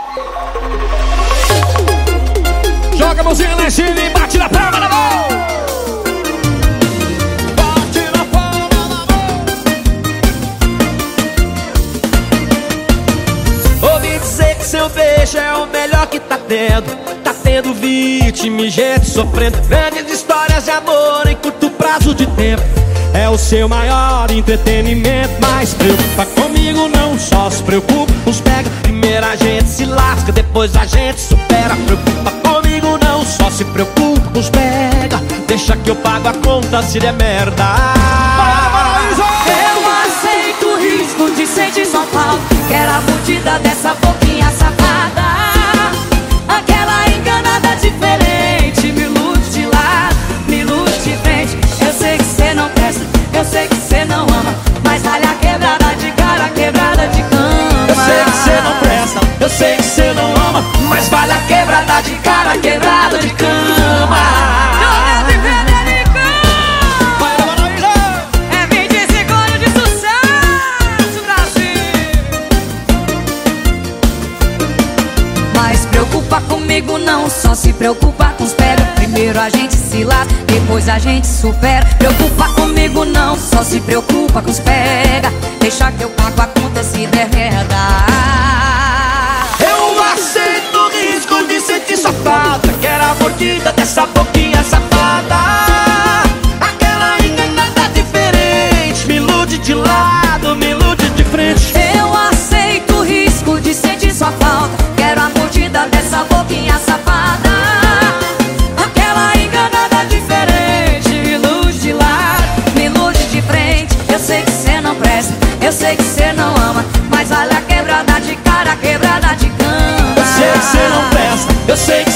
Joga a mãozinha lá em cima e bate na palma da mão. Bate na palma da mão. Ouvi dizer que seu beijo é o melhor que tá tendo. Tá tendo vítima e gente sofrendo. Grandes histórias de amor em curto prazo de tempo. É o seu maior entretenimento. Mas preocupa comigo não, só se preocupa com os pega. Primeiro a gente se lasca, depois a gente supera. Preocupa comigo não, só se preocupa com os pega. Deixa que eu pago a conta se der merda. Eu aceito o risco de sentir só falta. Quero a mordida dessa boquinha safada. Aquela enganada diferente. Me ilude de lado, me ilude de frente. Eu sei que cê não presta, eu sei que cê não ama, mas vale a quebrada de cara, quebrada de cama. Eu sei que cê não presta, eu sei que cê não ama, mas vale a quebrada de cara, quebrada de cama. É 25 anos de sucesso, Brasil. Mas preocupa comigo não, só se preocupa com os pega. Primeiro a gente se lasca, depois a gente supera. Preocupa comigo não, só se preocupa com os pega. Deixa que eu pago a conta se der merda. Eu aceito o risco de sentir sua falta. Quero a mordida dessa boquinha safada. Aquela enganada diferente. Me ilude de lado, me ilude de frente. Eu aceito o risco de sentir sua falta. Quero a mordida dessa boquinha safada. Aquela enganada diferente. Me ilude de lado, me ilude de frente. Eu sei que cê não presta, eu sei que cê não ama, mas olha a quebrada de cara, quebrada de cama. Eu sei que cê não presta, eu sei que